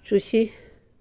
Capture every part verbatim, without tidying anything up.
主席、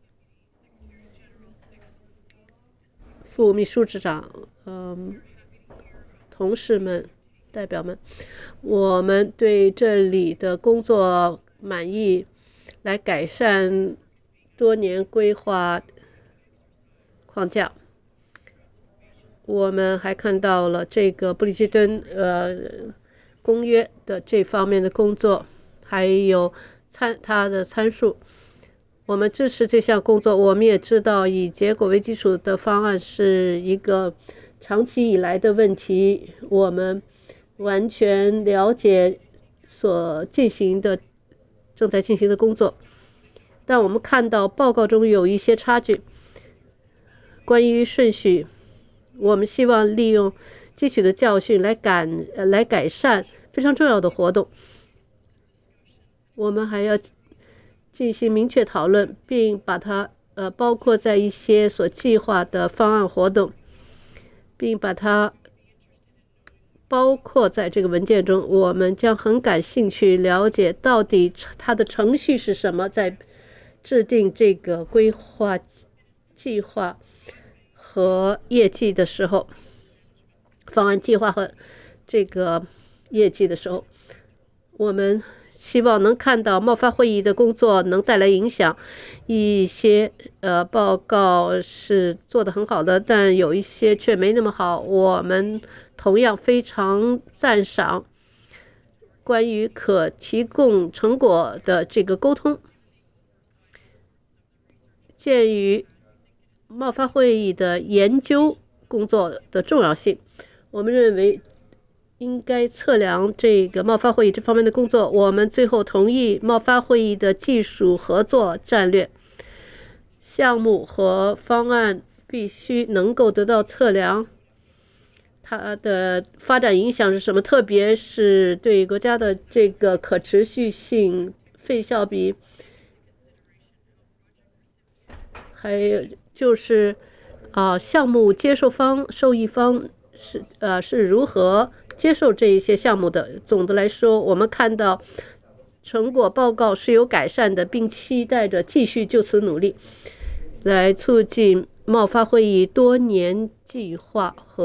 副秘书长、嗯，同事们、代表们，我们对这里的工作满意，来改善多年规划框架。我们还看到了这个布里奇顿呃公约的这方面的工作，还有参它的参数。我们支持这项工作，我们也知道以结果为基础的方案是一个长期以来的问题，我们完全了解所进行的正在进行的工作，但我们看到报告中有一些差距。关于顺序，我们希望利用汲取的教训来改呃来改善非常重要的活动。我们还要进行明确讨论，并把它呃包括在一些所计划的方案活动，并把它包括在这个文件中。我们将很感兴趣了解到底它的程序是什么，在制定这个规划计划和业绩的时候，方案计划和这个业绩的时候，我们希望能看到贸发会议的工作能带来影响。一些呃报告是做得很好的，但有一些却没那么好。我们同样非常赞赏关于可提供成果的这个沟通。鉴于贸发会议的研究工作的重要性，我们认为应该测量这个贸发会议这方面的工作。我们最后同意贸发会议的技术合作战略项目和方案必须能够得到测量，它的发展影响是什么，特别是对国家的这个可持续性、费效比，还有就是啊、呃，项目接受方、受益方是呃是如何接受这一些项目的。总的来说，我们看到成果报告是有改善的，并期待着继续就此努力，来促进贸发会议多年计划和